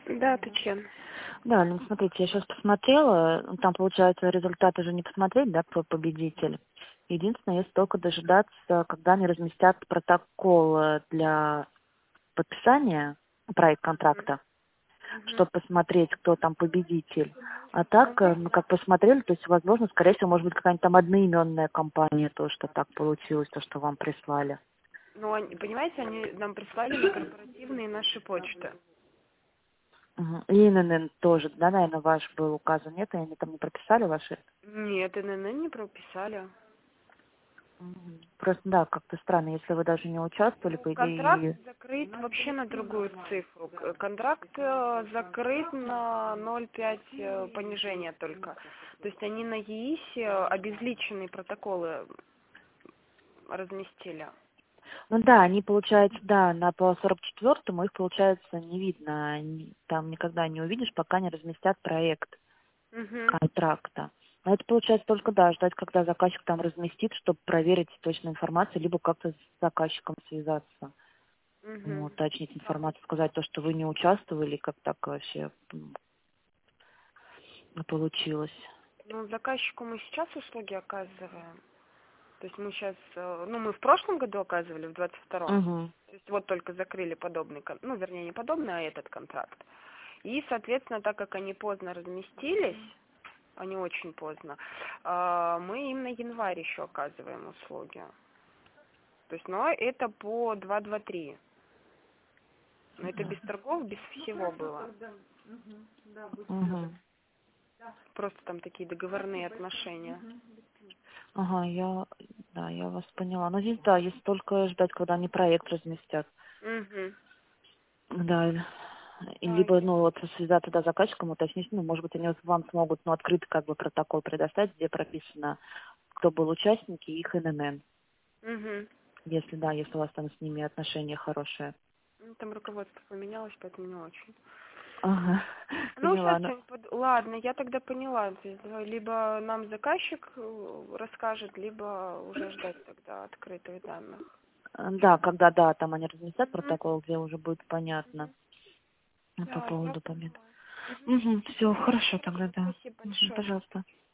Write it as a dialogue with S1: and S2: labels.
S1: Да, Татьяна.
S2: Да, ну смотрите, я сейчас посмотрела, там получается результаты уже не посмотреть, да, кто победитель. Единственное, есть только дожидаться, когда они разместят протокол для подписания проект контракта,
S1: Мгм.
S2: чтобы посмотреть, кто там победитель. А так, мы как посмотрели, то есть, возможно, скорее всего, может быть, какая-нибудь там одноименная компания, то, что так получилось, то, что вам прислали.
S1: Ну, понимаете, они нам прислали на корпоративные наши почты.
S2: Мгм. И ИНН тоже, да, наверное, ваш был указан, нет? И они там не прописали ваши?
S1: Нет, ННН не прописали.
S2: Мгм. Просто, да, как-то странно, если вы даже не участвовали,
S1: Ну,
S2: по
S1: контракт
S2: идее.
S1: закрыт вообще на другую цифру. Контракт закрыт на 0,5 понижения только. То есть они на ЕИСе обезличенные протоколы разместили.
S2: Ну да, они, получается, да, по 44-му их, получается, не видно. Там никогда не увидишь, пока не разместят проект
S1: Угу.
S2: контракта. Но это получается только, да, ждать, когда заказчик там разместит, чтобы проверить точную информацию, либо как-то с заказчиком связаться.
S1: Угу.
S2: Уточнить информацию, сказать то, что вы не участвовали, как так вообще получилось.
S1: Ну, заказчику мы сейчас услуги оказываем. То есть мы сейчас, ну, мы в прошлом году оказывали, в 22-м.
S2: Угу.
S1: То есть вот только закрыли подобный, ну, вернее, не подобный, а этот контракт. И, соответственно, так как они поздно разместились, они очень поздно, мы им на январь еще оказываем услуги. То есть, но это по 223. Но это без торгов, без всего было.
S2: Угу.
S1: Просто там такие договорные отношения.
S2: Ага, я вас поняла. Но здесь, да, есть только ждать, когда они проект разместят.
S1: Угу.
S2: Да, и
S1: Да,
S2: либо, ну, вот связаться да, с заказчиком, уточнить, ну, может быть, они вам смогут, ну, открытый как бы протокол предоставить, где прописано, кто был участники и их ИНН.
S1: угу.
S2: Если, да, если у вас там с ними отношения хорошие.
S1: Там руководство поменялось, поэтому не очень.
S2: Ага,
S1: Ну, сейчас,
S2: поняла. Ну,
S1: ладно, я тогда поняла. То есть, либо нам заказчик расскажет, либо уже ждать тогда открытых данных.
S2: да, когда, да, там они разместят
S1: Мгм.
S2: протокол, где уже будет понятно по
S1: Да, я
S2: поводу побед.
S1: поняла. Мгм.
S2: Угу, все,
S1: Хорошо,
S2: хорошо тогда, да.
S1: спасибо
S2: Мгм,
S1: большое.
S2: пожалуйста.